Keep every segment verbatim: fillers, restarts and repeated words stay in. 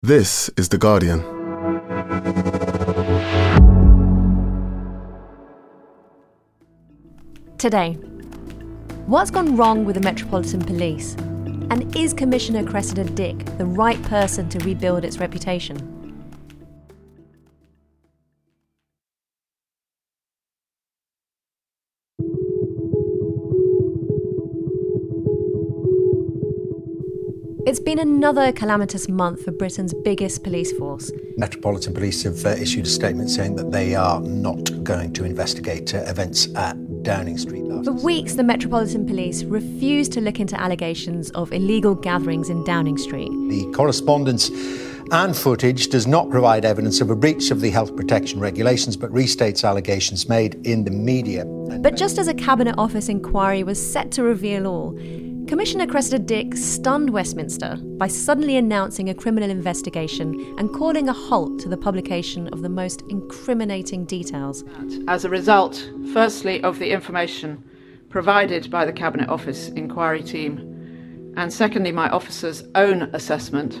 This is The Guardian. Today, what's gone wrong with the Metropolitan Police? And is Commissioner Cressida Dick the right person to rebuild its reputation? It's been another calamitous month for Britain's biggest police force. Metropolitan Police have uh, issued a statement saying that they are not going to investigate uh, events at Downing Street last For weeks, the Metropolitan Police refused to look into allegations of illegal gatherings in Downing Street. The correspondence and footage does not provide evidence of a breach of the health protection regulations, but restates allegations made in the media. But just as a Cabinet Office inquiry was set to reveal all, Commissioner Cressida Dick stunned Westminster by suddenly announcing a criminal investigation and calling a halt to the publication of the most incriminating details. As a result, firstly, of the information provided by the Cabinet Office inquiry team, and secondly, my officer's own assessment,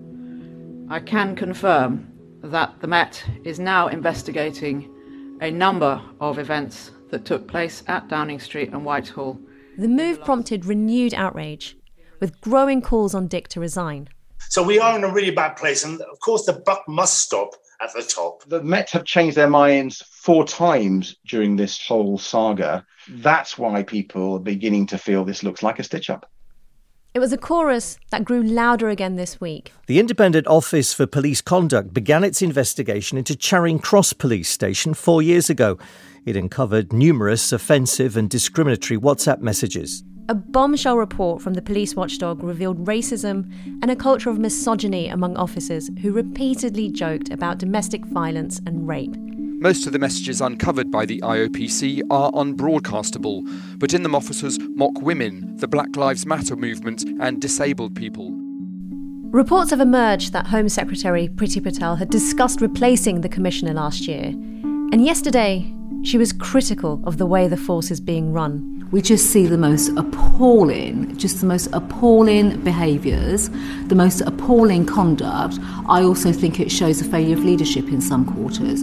I can confirm that the Met is now investigating a number of events that took place at Downing Street and Whitehall. The move prompted renewed outrage, with growing calls on Dick to resign. So we are in a really bad place, and of course the buck must stop at the top. The Met have changed their minds four times during this whole saga. That's why people are beginning to feel this looks like a stitch-up. It was a chorus that grew louder again this week. The Independent Office for Police Conduct began its investigation into Charing Cross Police Station four years ago. It uncovered numerous offensive and discriminatory WhatsApp messages. A bombshell report from the police watchdog revealed racism and a culture of misogyny among officers who repeatedly joked about domestic violence and rape. Most of the messages uncovered by the I O P C are unbroadcastable, but in them officers mock women, the Black Lives Matter movement and disabled people. Reports have emerged that Home Secretary Priti Patel had discussed replacing the Commissioner last year. And yesterday, she was critical of the way the force is being run. We just see the most appalling, just the most appalling behaviours, the most appalling conduct. I also think it shows a failure of leadership in some quarters.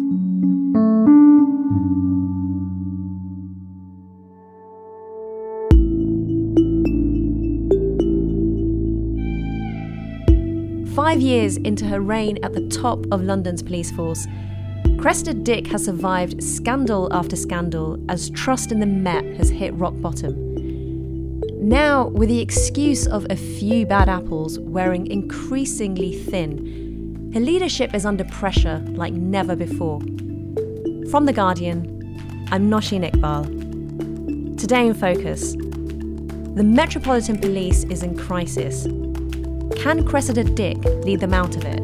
Five years into her reign at the top of London's police force, Cressida Dick has survived scandal after scandal as trust in the Met has hit rock bottom. Now, with the excuse of a few bad apples wearing increasingly thin, her leadership is under pressure like never before. From The Guardian, I'm Nosheen Iqbal. Today in Focus, the Metropolitan Police is in crisis. Can Cressida Dick lead them out of it?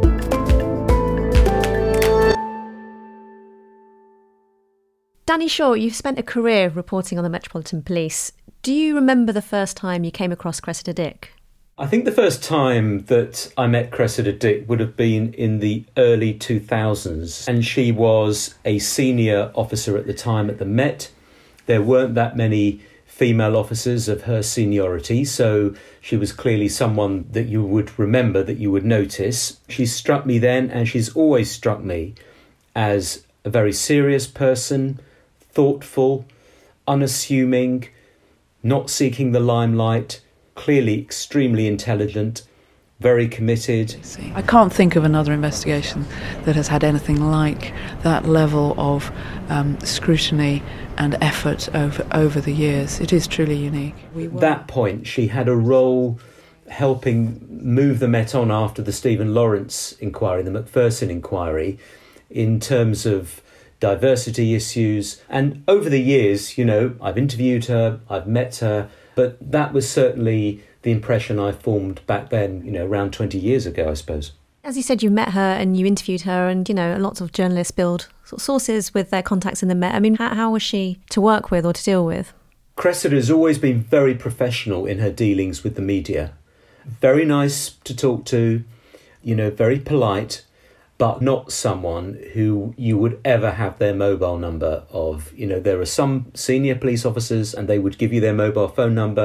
Danny Shaw, you've spent a career reporting on the Metropolitan Police. Do you remember the first time you came across Cressida Dick? I think the first time that I met Cressida Dick would have been in the early two thousands, and she was a senior officer at the time at the Met. There weren't that many female officers of her seniority, so she was clearly someone that you would remember, that you would notice. She struck me then, and she's always struck me as a very serious person, thoughtful, unassuming, not seeking the limelight, clearly extremely intelligent, very committed. I can't think of another investigation that has had anything like that level of um, scrutiny and effort over over the years. It is truly unique. At that point, she had a role helping move the Met on after the Stephen Lawrence inquiry, the Macpherson inquiry, in terms of diversity issues. And over the years, you know, I've interviewed her, I've met her, but that was certainly the impression I formed back then, you know, around twenty years ago, I suppose. As you said, you met her and you interviewed her, and, you know, lots of journalists build sort of sources with their contacts in the Met. I mean, how, how was she to work with or to deal with? Cressida has always been very professional in her dealings with the media. Very nice to talk to, you know, very polite, but not someone who you would ever have their mobile number of. You know, there are some senior police officers and they would give you their mobile phone number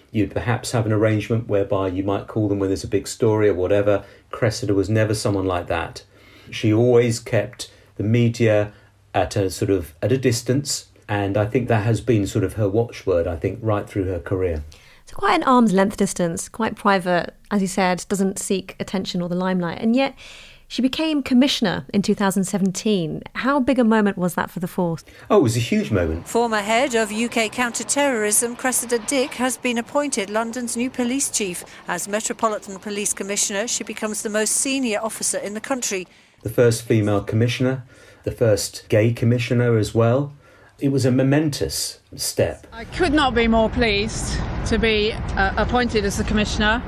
You'd perhaps have an arrangement whereby you might call them when there's a big story or whatever. Cressida was never someone like that. She always kept the media at a sort of at a distance, and I think that has been sort of her watchword, I think, right through her career. So quite an arm's length distance, quite private, as you said, doesn't seek attention or the limelight. And yet she became commissioner in two thousand seventeen. How big a moment was that for the force? Oh, it was a huge moment. Former head of U K counter-terrorism, Cressida Dick, has been appointed London's new police chief. As Metropolitan Police Commissioner, she becomes the most senior officer in the country. The first female commissioner, the first gay commissioner as well. It was a momentous step. I could not be more pleased to be uh, appointed as the commissioner.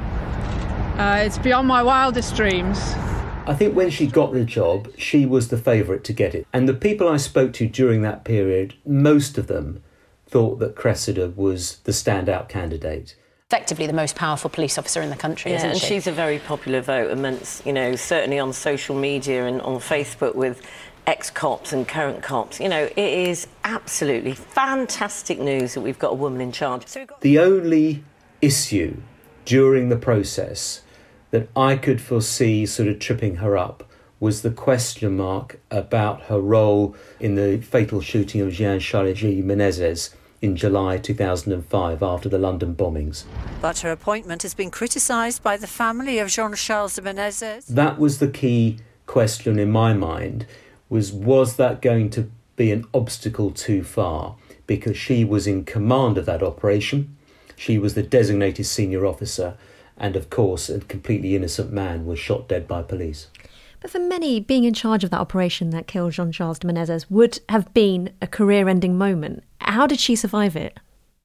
Uh, it's beyond my wildest dreams. I think when she got the job, she was the favourite to get it. And the people I spoke to during that period, most of them thought that Cressida was the standout candidate. Effectively the most powerful police officer in the country, yeah, isn't and she? She's a very popular vote amongst, you know, certainly on social media and on Facebook with ex-cops and current cops. You know, it is absolutely fantastic news that we've got a woman in charge. So we've got... The only issue during the process that I could foresee sort of tripping her up was the question mark about her role in the fatal shooting of Jean-Charles Menezes in July two thousand five after the London bombings. But her appointment has been criticised by the family of Jean-Charles de Menezes. That was the key question in my mind, was was that going to be an obstacle too far? Because she was in command of that operation. She was the designated senior officer. And of course, a completely innocent man was shot dead by police. But for many, being in charge of that operation that killed Jean-Charles de Menezes would have been a career-ending moment. How did she survive it?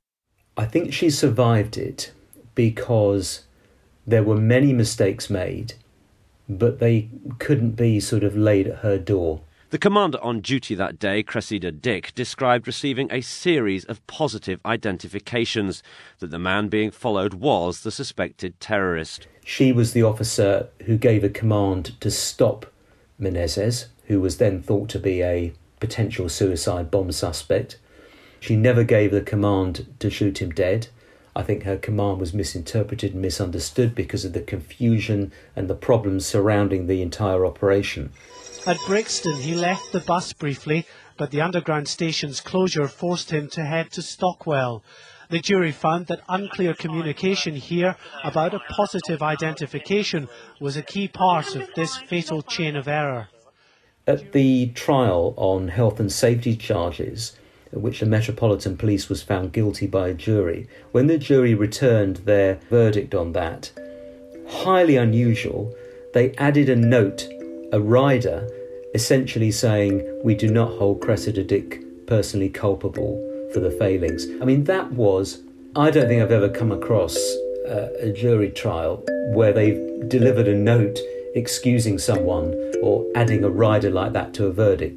I think she survived it because there were many mistakes made, but they couldn't be sort of laid at her door. The commander on duty that day, Cressida Dick, described receiving a series of positive identifications that the man being followed was the suspected terrorist. She was the officer who gave a command to stop Menezes, who was then thought to be a potential suicide bomb suspect. She never gave the command to shoot him dead. I think her command was misinterpreted and misunderstood because of the confusion and the problems surrounding the entire operation. At Brixton, he left the bus briefly, but the underground station's closure forced him to head to Stockwell. The jury found that unclear communication here about a positive identification was a key part of this fatal chain of error. At the trial on health and safety charges, which the Metropolitan Police was found guilty by a jury, when the jury returned their verdict on that, highly unusual, they added a note, a rider, essentially saying, we do not hold Cressida Dick personally culpable for the failings. I mean, that was, I don't think I've ever come across uh, a jury trial where they've delivered a note excusing someone or adding a rider like that to a verdict.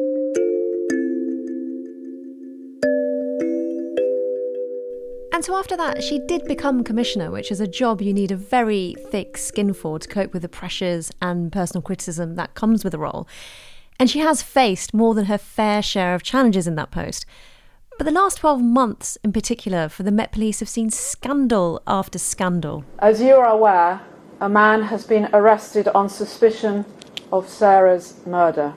And so after that, she did become commissioner, which is a job you need a very thick skin for to cope with the pressures and personal criticism that comes with the role. And she has faced more than her fair share of challenges in that post. But the last twelve months in particular for the Met Police have seen scandal after scandal. As you are aware, a man has been arrested on suspicion of Sarah's murder.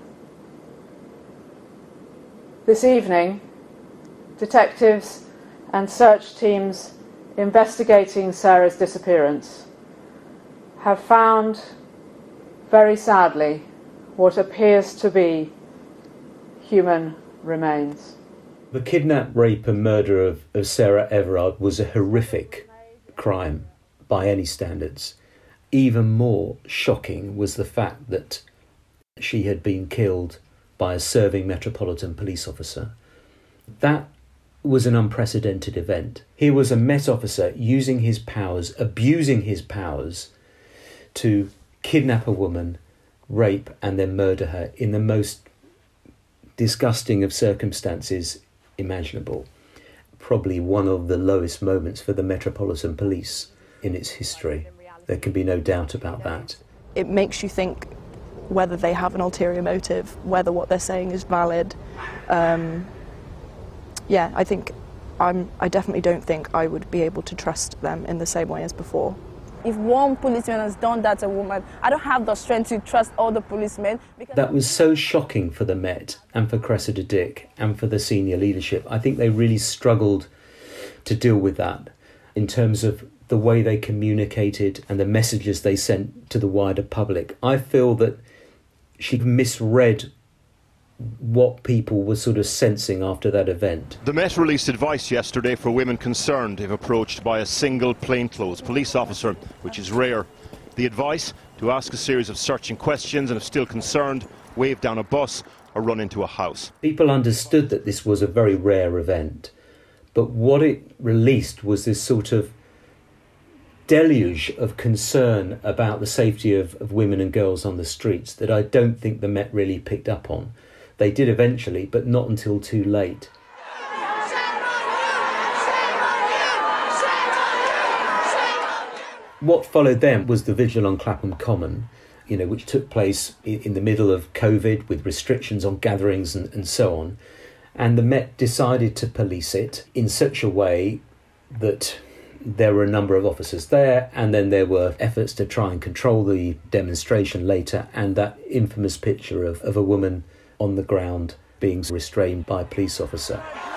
This evening, detectives and search teams investigating Sarah's disappearance have found, very sadly, what appears to be human remains. The kidnap, rape and murder of, of Sarah Everard was a horrific crime by any standards. Even more shocking was the fact that she had been killed by a serving Metropolitan Police officer. That was an unprecedented event. Here was a Met officer using his powers, abusing his powers to kidnap a woman, rape and then murder her in the most disgusting of circumstances imaginable. Probably one of the lowest moments for the Metropolitan Police in its history. There can be no doubt about that. It makes you think whether they have an ulterior motive, whether what they're saying is valid. Um, yeah, I think I'm, I definitely don't think I would be able to trust them in the same way as before. If one policeman has done that to a woman, I don't have the strength to trust all the policemen. Because that was so shocking for the Met and for Cressida Dick and for the senior leadership. I think they really struggled to deal with that in terms of the way they communicated and the messages they sent to the wider public. I feel that she misread what people were sort of sensing after that event. The Met released advice yesterday for women concerned if approached by a single plainclothes police officer, which is rare. The advice: to ask a series of searching questions and, if still concerned, wave down a bus or run into a house. People understood that this was a very rare event, but what it released was this sort of deluge of concern about the safety of, of women and girls on the streets that I don't think the Met really picked up on. They did eventually, but not until too late. What followed then was the vigil on Clapham Common, you know, which took place in the middle of COVID with restrictions on gatherings and, and so on. And the Met decided to police it in such a way that there were a number of officers there, and then there were efforts to try and control the demonstration later, and that infamous picture of, of a woman on the ground being restrained by a police officer.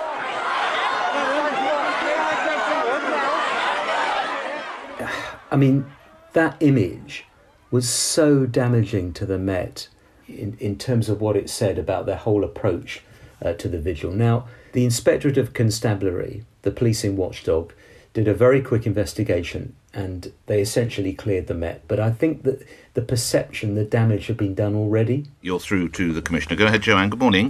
I mean, that image was so damaging to the Met in, in terms of what it said about their whole approach uh, to the vigil. Now, the Inspectorate of Constabulary, the policing watchdog, did a very quick investigation and they essentially cleared the Met. But I think that the perception, the damage had been done already. You're through to the Commissioner. Go ahead, Joanne. Good morning.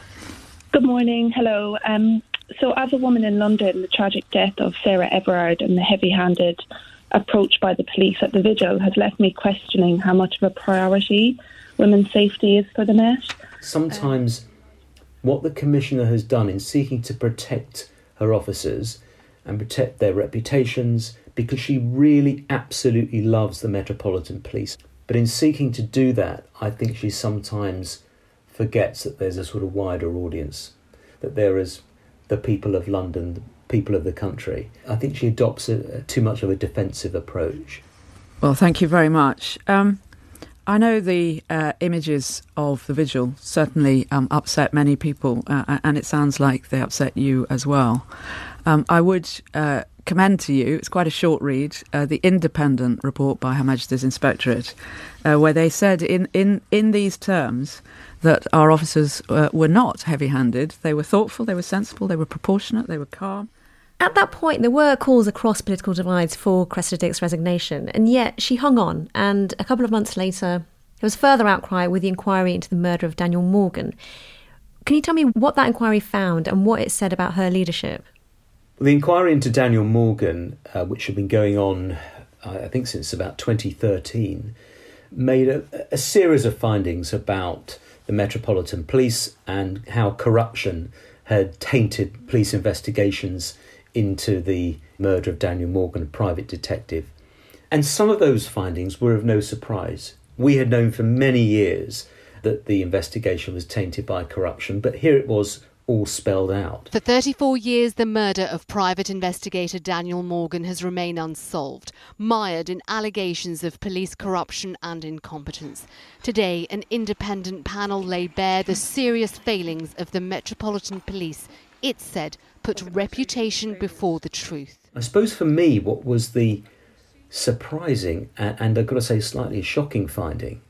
Good morning. Hello. Um, so as a woman in London, the tragic death of Sarah Everard and the heavy-handed approach by the police at the vigil has left me questioning how much of a priority women's safety is for the Met. Sometimes what the Commissioner has done in seeking to protect her officers and protect their reputations, because she really absolutely loves the Metropolitan Police. But in seeking to do that, I think she sometimes forgets that there's a sort of wider audience, that there is the people of London, the people of the country. I think she adopts a, a, too much of a defensive approach. Well, thank you very much. Um, I know the uh, images of the vigil certainly um, upset many people, uh, and it sounds like they upset you as well. Um, I would uh, commend to you, it's quite a short read, uh, the independent report by Her Majesty's Inspectorate, uh, where they said in, in, in these terms that our officers uh, were not heavy-handed. They were thoughtful, they were sensible, they were proportionate, they were calm. At that point, there were calls across political divides for Cressida Dick's resignation, and yet she hung on, and a couple of months later, there was further outcry with the inquiry into the murder of Daniel Morgan. Can you tell me what that inquiry found and what it said about her leadership? The inquiry into Daniel Morgan, uh, which had been going on, uh, I think, since about twenty thirteen, made a, a series of findings about the Metropolitan Police and how corruption had tainted police investigations into the murder of Daniel Morgan, a private detective. And some of those findings were of no surprise. We had known for many years that the investigation was tainted by corruption, but here it was all spelled out. For thirty-four years, the murder of private investigator Daniel Morgan has remained unsolved, mired in allegations of police corruption and incompetence. Today, an independent panel laid bare the serious failings of the Metropolitan Police. It said put reputation before the truth. I suppose for me, what was the surprising and, and I've got to say slightly shocking finding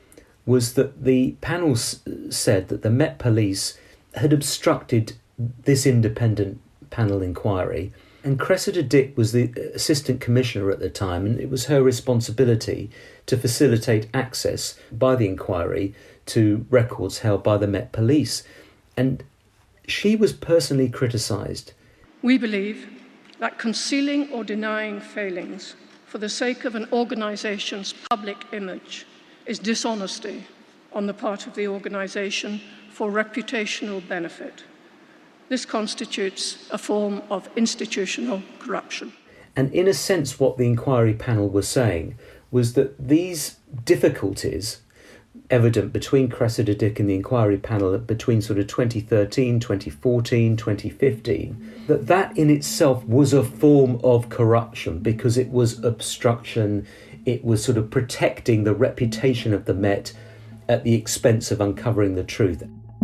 was that the panel s- said that the Met Police had obstructed this independent panel inquiry, and Cressida Dick was the Assistant Commissioner at the time, and it was her responsibility to facilitate access by the inquiry to records held by the Met Police. And she was personally criticised. We believe that concealing or denying failings for the sake of an organisation's public image is dishonesty on the part of the organisation for reputational benefit. This constitutes a form of institutional corruption. And in a sense, what the inquiry panel was saying was that these difficulties evident between Cressida Dick and the inquiry panel between sort of twenty thirteen, twenty fourteen, twenty fifteen, that that in itself was a form of corruption because it was obstruction, it was sort of protecting the reputation of the Met at the expense of uncovering the truth.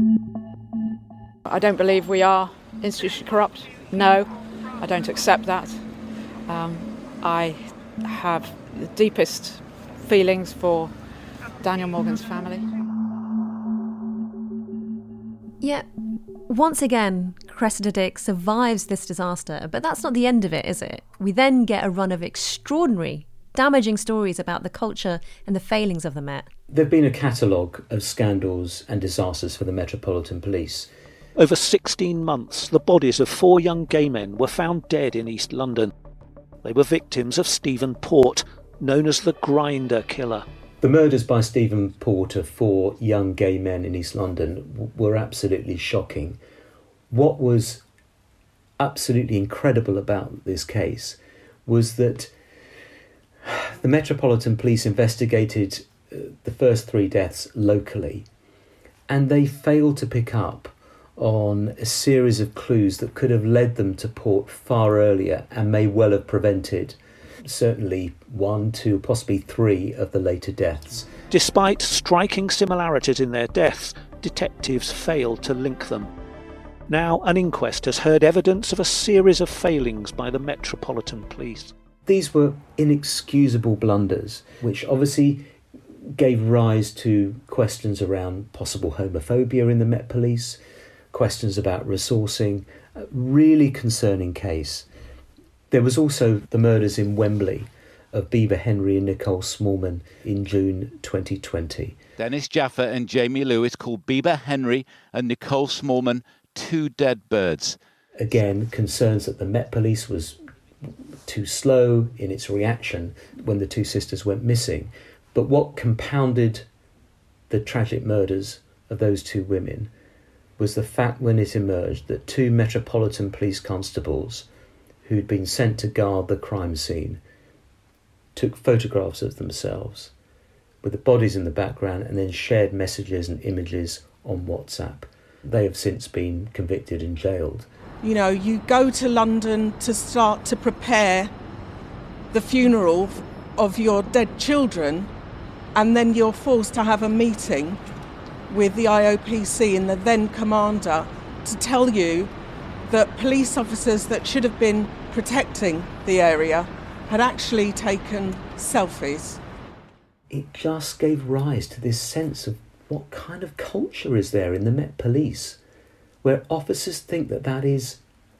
I don't believe we are institutionally corrupt. No, I don't accept that. Um, I have the deepest feelings for Daniel Morgan's family. Yet, once again, Cressida Dick survives this disaster, but that's not the end of it, is it? We then get a run of extraordinary, damaging stories about the culture and the failings of the Met. There have been a catalogue of scandals and disasters for the Metropolitan Police. Over sixteen months, the bodies of four young gay men were found dead in East London. They were victims of Stephen Port, known as the Grinder Killer. The murders by Stephen Port of four young gay men in East London w- were absolutely shocking. What was absolutely incredible about this case was that the Metropolitan Police investigated uh, the first three deaths locally, and they failed to pick up on a series of clues that could have led them to Port far earlier and may well have prevented certainly one, two, possibly three of the later deaths. Despite striking similarities in their deaths, detectives failed to link them. Now an inquest has heard evidence of a series of failings by the Metropolitan Police. These were inexcusable blunders, which obviously gave rise to questions around possible homophobia in the Met Police, questions about resourcing, a really concerning case. There was also the murders in Wembley of Bieber Henry and Nicole Smallman in June twenty twenty. Dennis Jaffa and Jamie Lewis called Bieber Henry and Nicole Smallman two dead birds. Again, concerns that the Met Police was too slow in its reaction when the two sisters went missing. But what compounded the tragic murders of those two women was the fact when it emerged that two Metropolitan Police constables who'd been sent to guard the crime scene took photographs of themselves with the bodies in the background and then shared messages and images on WhatsApp. They have since been convicted and jailed. You know, you go to London to start to prepare the funeral of your dead children, and then you're forced to have a meeting with the I O P C and the then commander to tell you that police officers that should have been protecting the area had actually taken selfies. It just gave rise to this sense of what kind of culture is there in the Met Police, where officers think that that is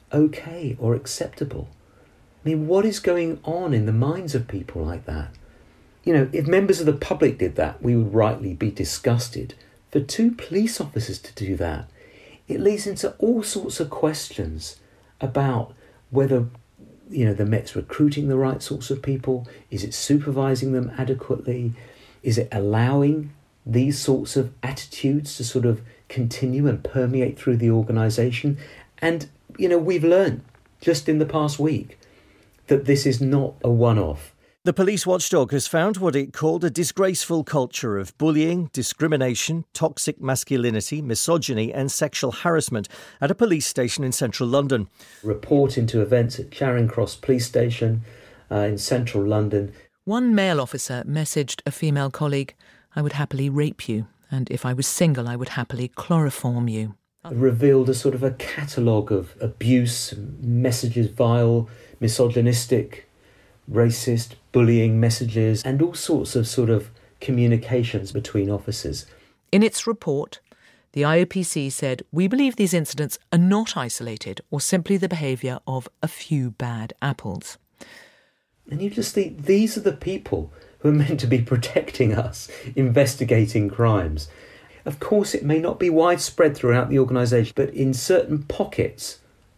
okay or acceptable. I mean, what is going on in the minds of people like that? You know, if members of the public did that, we would rightly be disgusted. For two police officers to do that, it leads into all sorts of questions about whether, you know, the Met's recruiting the right sorts of people. Is it supervising them adequately? Is it allowing these sorts of attitudes to sort of continue and permeate through the organisation? And, you know, we've learned just in the past week that this is not a one-off. The police watchdog has found what it called a disgraceful culture of bullying, discrimination, toxic masculinity, misogyny and sexual harassment at a police station in central London. Report into events at Charing Cross Police Station uh, in central London. One male officer messaged a female colleague, "I would happily rape you, and if I was single, I would happily chloroform you." Revealed a sort of a catalogue of abuse, messages, vile, misogynistic, racist, bullying messages, and all sorts of sort of communications between officers. In its report, the I O P C said, "We believe these incidents are not isolated or simply the behaviour of a few bad apples." And you just think, these are the people who are meant to be protecting us, investigating crimes. Of course, it may not be widespread throughout the organisation, but in certain pockets,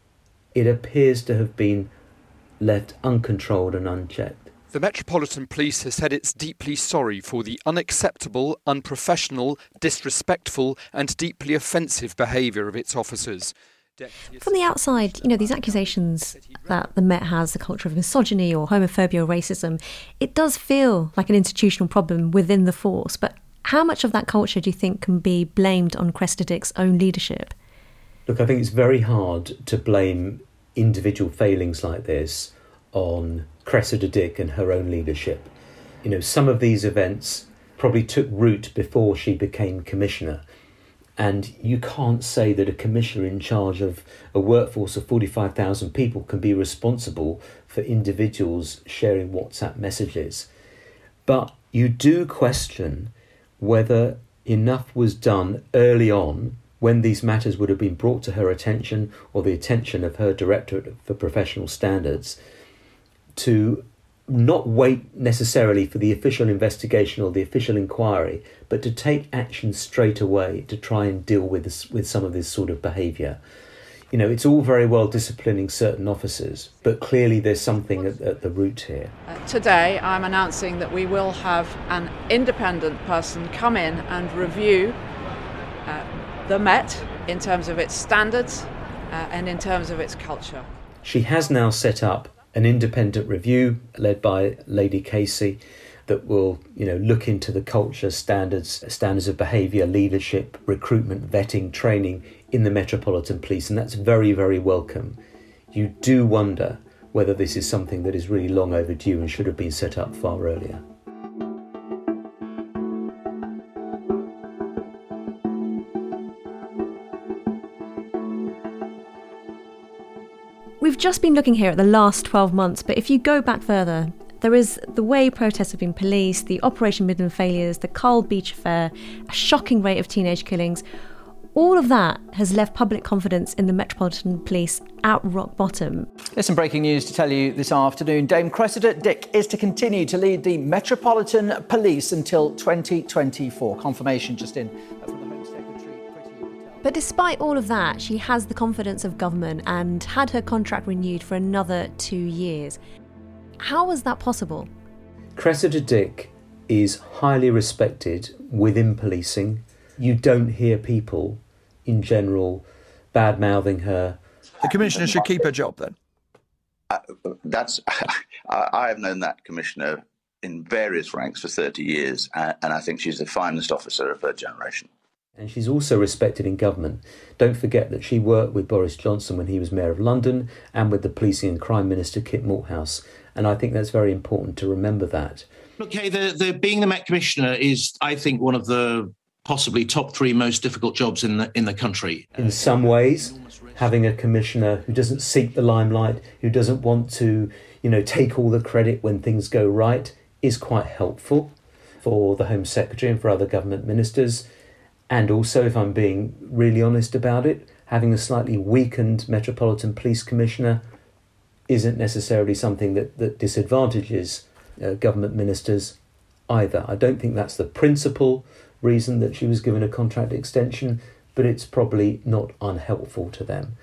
it appears to have been left uncontrolled and unchecked. The Metropolitan Police has said it's deeply sorry for the unacceptable, unprofessional, disrespectful and deeply offensive behaviour of its officers. From the outside, you know, these accusations that the Met has a culture of misogyny or homophobia or racism, it does feel like an institutional problem within the force. But How much of that culture do you think can be blamed on Cressida Dick's own leadership? Look, I think it's very hard to blame individual failings like this on Cressida Dick and her own leadership. You know, some of these events probably took root before she became commissioner. And you can't say that a commissioner in charge of a workforce of forty-five thousand people can be responsible for individuals sharing WhatsApp messages. But you do question whether enough was done early on when these matters would have been brought to her attention or the attention of her Directorate for Professional Standards to not wait necessarily for the official investigation or the official inquiry, but to take action straight away to try and deal with this, with some of this sort of behaviour. You know, it's all very well disciplining certain officers, but clearly there's something at, at the root here. Uh, today I'm announcing that we will have an independent person come in and review uh, the Met in terms of its standards uh, and in terms of its culture. She has now set up an independent review led by Lady Casey that will, you know, look into the culture, standards, standards of behaviour, leadership, recruitment, vetting, training in the Metropolitan Police, and that's very, very welcome. You do wonder whether this is something that is really long overdue and should have been set up far earlier. We've just been looking here at the last twelve months, but if you go back further, there is the way protests have been policed, the Operation Midland failures, the Carl Beach affair, a shocking rate of teenage killings. All of that has left public confidence in the Metropolitan Police at rock bottom. There's some breaking news to tell you this afternoon. Dame Cressida Dick is to continue to lead the Metropolitan Police until twenty twenty-four. Confirmation just in from the Home Secretary. But despite all of that, she has the confidence of government and had her contract renewed for another two years. How was that possible? Cressida Dick is highly respected within policing. You don't hear people, in general, bad-mouthing her. The Commissioner should keep her job, then? Uh, that's. I have known that Commissioner in various ranks for thirty years, uh, and I think she's the finest officer of her generation. And she's also respected in government. Don't forget that she worked with Boris Johnson when he was Mayor of London and with the Policing and Crime Minister Kit Malthouse. And I think that's very important to remember that. Okay, the, the, being the Met Commissioner is, I think, one of the possibly top three most difficult jobs in the in the country. In some ways, having a commissioner who doesn't seek the limelight, who doesn't want to, you know, take all the credit when things go right, is quite helpful for the Home Secretary and for other government ministers. And also, if I'm being really honest about it, having a slightly weakened Metropolitan Police Commissioner isn't necessarily something that, that disadvantages uh, government ministers either. I don't think that's the principal reason that she was given a contract extension, but it's probably not unhelpful to them.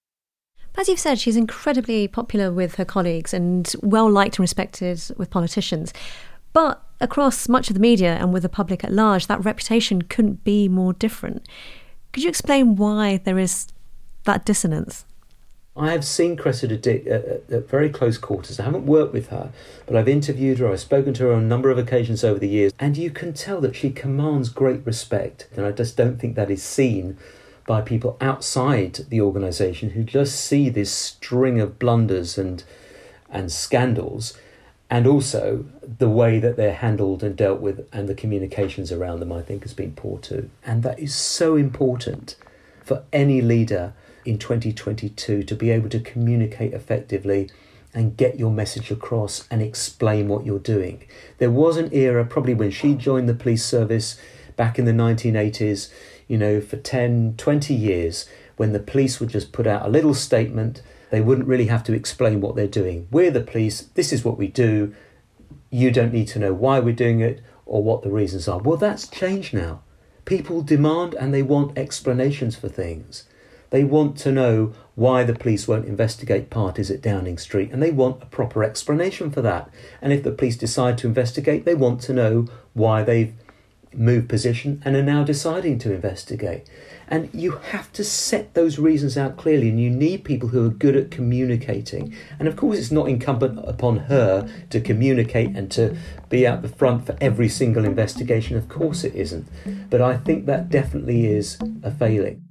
As you've said, she's incredibly popular with her colleagues and well liked and respected with politicians. But across much of the media and with the public at large, that reputation couldn't be more different. Could you explain why there is that dissonance? I have seen Cressida Dick at, at, at very close quarters. I haven't worked with her, but I've interviewed her, I've spoken to her on a number of occasions over the years, and you can tell that she commands great respect. And I just don't think that is seen by people outside the organisation who just see this string of blunders and and scandals, and also the way that they're handled and dealt with and the communications around them, I think, has been poor too. And that is so important for any leader in twenty twenty-two to be able to communicate effectively and get your message across and explain what you're doing. There was an era, probably when she joined the police service back in the nineteen eighties, you know, for ten, twenty years, when the police would just put out a little statement. They wouldn't really have to explain what they're doing. We're the police, this is what we do. You don't need to know why we're doing it or what the reasons are. Well, that's changed now. People demand and they want explanations for things. They want to know why the police won't investigate parties at Downing Street, and they want a proper explanation for that. And if the police decide to investigate, they want to know why they've moved position and are now deciding to investigate. And you have to set those reasons out clearly, and you need people who are good at communicating. And of course, it's not incumbent upon her to communicate and to be out the front for every single investigation. Of course it isn't. But I think that definitely is a failing.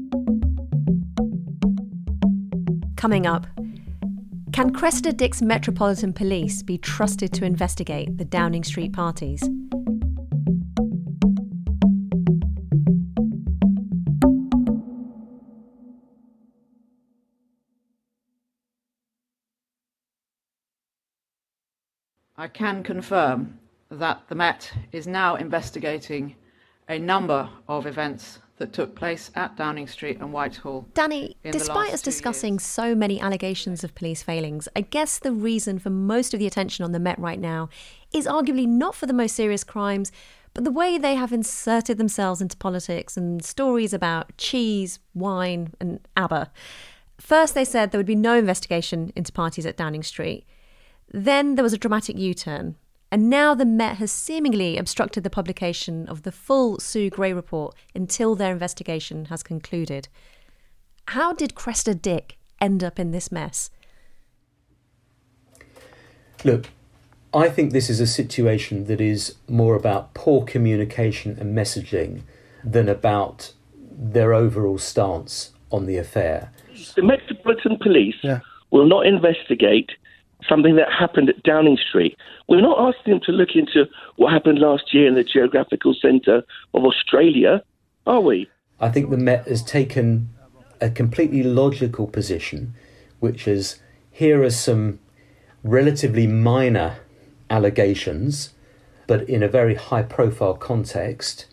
Coming up, can Cressida Dick's Metropolitan Police be trusted to investigate the Downing Street parties? I can confirm that the Met is now investigating a number of events that took place at Downing Street and Whitehall. Danny, despite us discussing years. so many allegations of police failings, I guess the reason for most of the attention on the Met right now is arguably not for the most serious crimes, but the way they have inserted themselves into politics and stories about cheese, wine and ABBA. First they said there would be no investigation into parties at Downing Street. Then there was a dramatic U-turn. And now the Met has seemingly obstructed the publication of the full Sue Gray report until their investigation has concluded. How did Cressida Dick end up in this mess? Look, I think this is a situation that is more about poor communication and messaging than about their overall stance on the affair. The Metropolitan Police yeah. will not investigate something that happened at Downing Street. We're not asking them to look into what happened last year in the Geographical Centre of Australia, are we? I think the Met has taken a completely logical position, which is, here are some relatively minor allegations, but in a very high-profile context.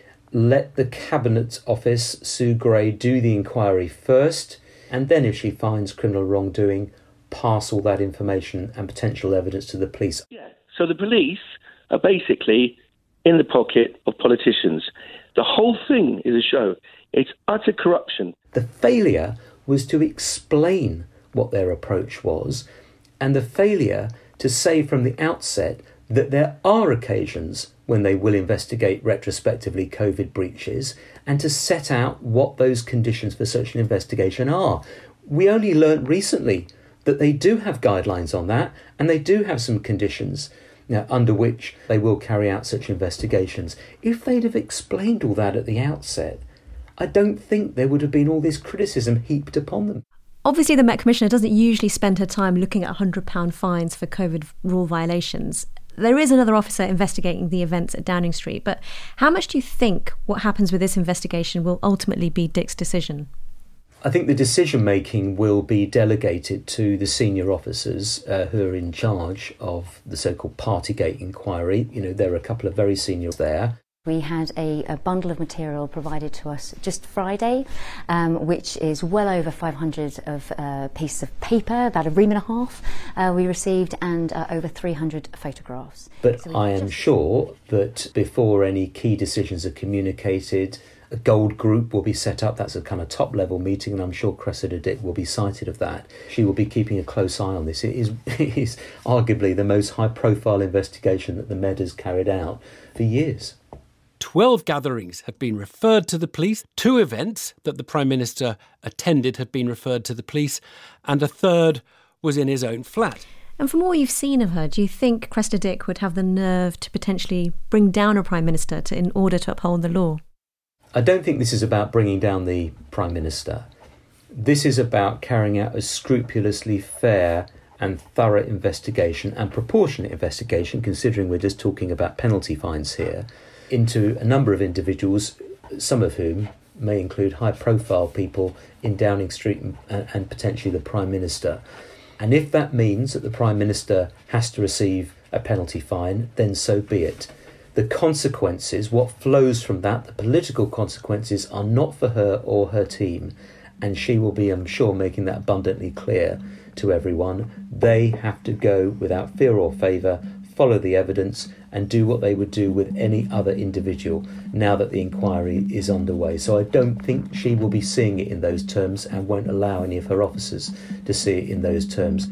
Let the Cabinet Office, Sue Gray, do the inquiry first, and then if she finds criminal wrongdoing, pass all that information and potential evidence to the police. Yeah. So the police are basically in the pocket of politicians. The whole thing is a show. It's utter corruption. The failure was to explain what their approach was, and the failure to say from the outset that there are occasions when they will investigate retrospectively COVID breaches, and to set out what those conditions for such an investigation are. We only learnt recently that they do have guidelines on that, and they do have some conditions you know, under which they will carry out such investigations. If they'd have explained all that at the outset, I don't think there would have been all this criticism heaped upon them. Obviously, the Met Commissioner doesn't usually spend her time looking at one hundred pounds fines for COVID rule violations. There is another officer investigating the events at Downing Street, but how much do you think what happens with this investigation will ultimately be Dick's decision? I think the decision-making will be delegated to the senior officers uh, who are in charge of the so-called Partygate inquiry. You know, there are a couple of very senior there. We had a, a bundle of material provided to us just Friday, um, which is well over five hundred of uh, pieces of paper, about a ream and a half uh, we received, and uh, over three hundred photographs. But so I am just... sure that before any key decisions are communicated, a gold group will be set up. That's a kind of top-level meeting, and I'm sure Cressida Dick will be cited of that. She will be keeping a close eye on this. It is, it is arguably the most high-profile investigation that the Met has carried out for years. Twelve gatherings have been referred to the police, two events that the Prime Minister attended have been referred to the police, and a third was in his own flat. And from what you've seen of her, do you think Cressida Dick would have the nerve to potentially bring down a Prime Minister to, in order to uphold the law? I don't think this is about bringing down the Prime Minister. This is about carrying out a scrupulously fair and thorough investigation and proportionate investigation, considering we're just talking about penalty fines here, into a number of individuals, some of whom may include high-profile people in Downing Street and, and potentially the Prime Minister. And if that means that the Prime Minister has to receive a penalty fine, then so be it. The consequences, what flows from that, the political consequences, are not for her or her team. And she will be, I'm sure, making that abundantly clear to everyone. They have to go without fear or favour, follow the evidence, and do what they would do with any other individual now that the inquiry is underway. So I don't think she will be seeing it in those terms and won't allow any of her officers to see it in those terms.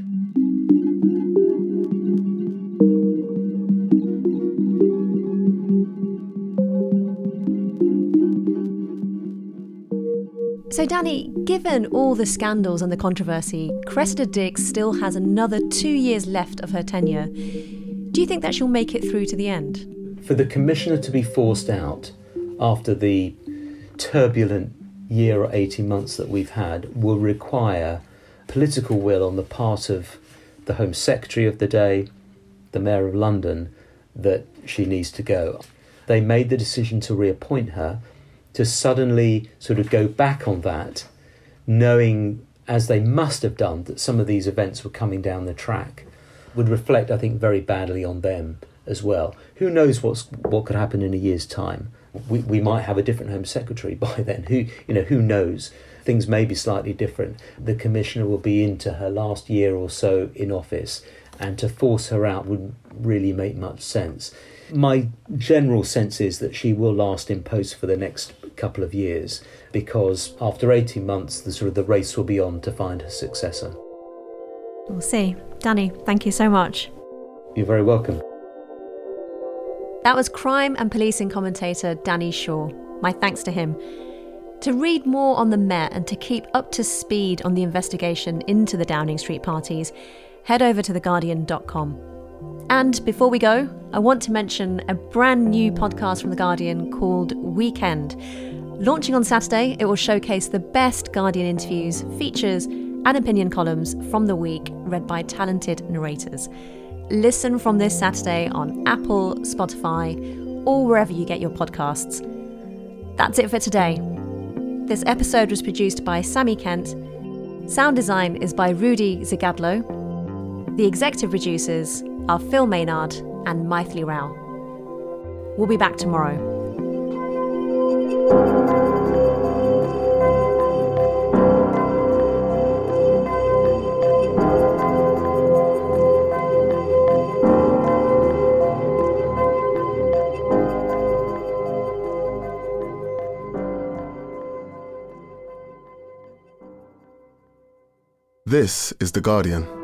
So, Danny, given all the scandals and the controversy, Cressida Dick still has another two years left of her tenure. Do you think that she'll make it through to the end? For the Commissioner to be forced out after the turbulent year or eighteen months that we've had will require political will on the part of the Home Secretary of the day, the Mayor of London, that she needs to go. They made the decision to reappoint her. To suddenly sort of go back on that, knowing, as they must have done, that some of these events were coming down the track, would reflect, I think, very badly on them as well. Who knows what's what could happen in a year's time? We we might have a different Home Secretary by then. Who you know? Who knows? Things may be slightly different. The Commissioner will be into her last year or so in office, and to force her out wouldn't really make much sense. My general sense is that she will last in post for the next couple of years, because after eighteen months, the sort of the race will be on to find her successor. We'll see. Danny, thank you so much. You're very welcome. That was crime and policing commentator Danny Shaw. My thanks to him. To read more on the Met and to keep up to speed on the investigation into the Downing Street parties, head over to the guardian dot com. And before we go, I want to mention a brand new podcast from The Guardian called Weekend. Launching on Saturday, it will showcase the best Guardian interviews, features, and opinion columns from the week, read by talented narrators. Listen from this Saturday on Apple, Spotify, or wherever you get your podcasts. That's it for today. This episode was produced by Sammy Kent. Sound design is by Rudy Zagadlo. The executive producers are Phil Maynard and Maithili Rao. We'll be back tomorrow. This is The Guardian.